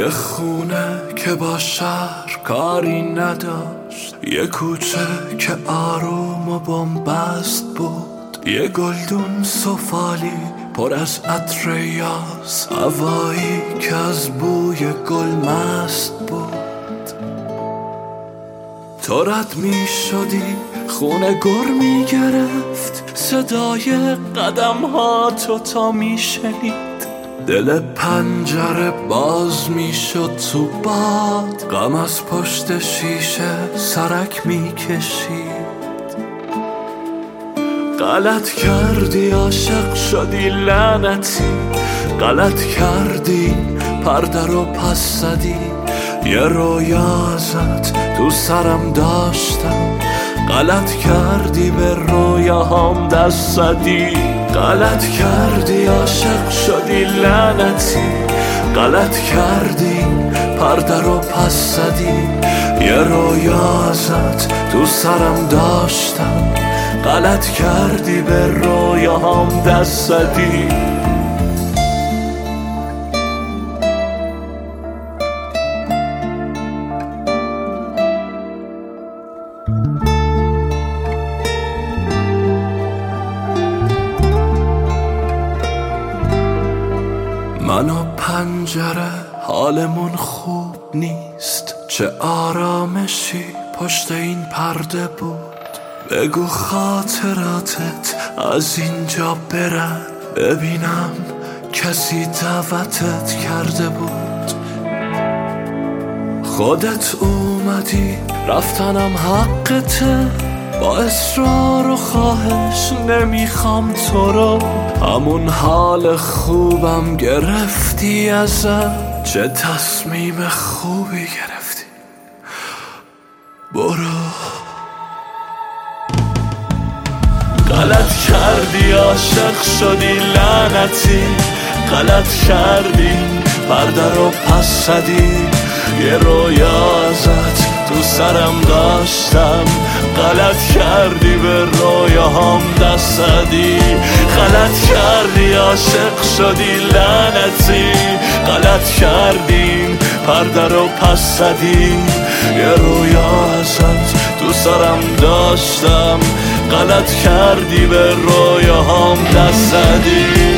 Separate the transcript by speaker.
Speaker 1: یه خونه که با شهر کاری نداشت، یه کوچه که آروم و بنبست بود، یه گلدون سفالی پر از عطر یاس، هوایی که از بوی گل مست بود. تو رد می شدی خونه گر می گرفت، صدای قدم ها تو تا می شنید، دل پنجره باز می شد تو باد، غم از پشت شیشه سرک می کشید. غلط کردی عاشق شدی لعنتی، غلط کردی پرده رو پس زدی، یه رویا ازت تو سرم داشتم، غلط کردی به رویاهام دست زدی. غلط کردی عاشق شدی لعنتی، غلط کردی پرده رو پس زدی، یه رویا ازت تو سرم داشتم، غلط کردی به رویاهام دست زدی. من و پنجره حالمون خوب نیست، چه آرامشی پشت این پرده بود. بگو خاطراتت از اینجا برن، ببینم کسی دعوتت کرده بود. خودت اومدی رفتنم حقته، با اصرار و خواهش نمیخوام تو رو، همون حال خوبم گرفتی ازم، چه تصمیم خوبی گرفتی، برو. غلط کردی عاشق شدی لعنتی، غلط کردی پرده رو پس زدی، یه رویا ازت تو سرم داشتم، غلط کردی به رویاهام دست زدی. غلط کردی عاشق شدی لعنتی، غلط کردی پرده رو پس زدی، یه رویا ازت تو سرم داشتم، غلط کردی به رویاهام دست زدی.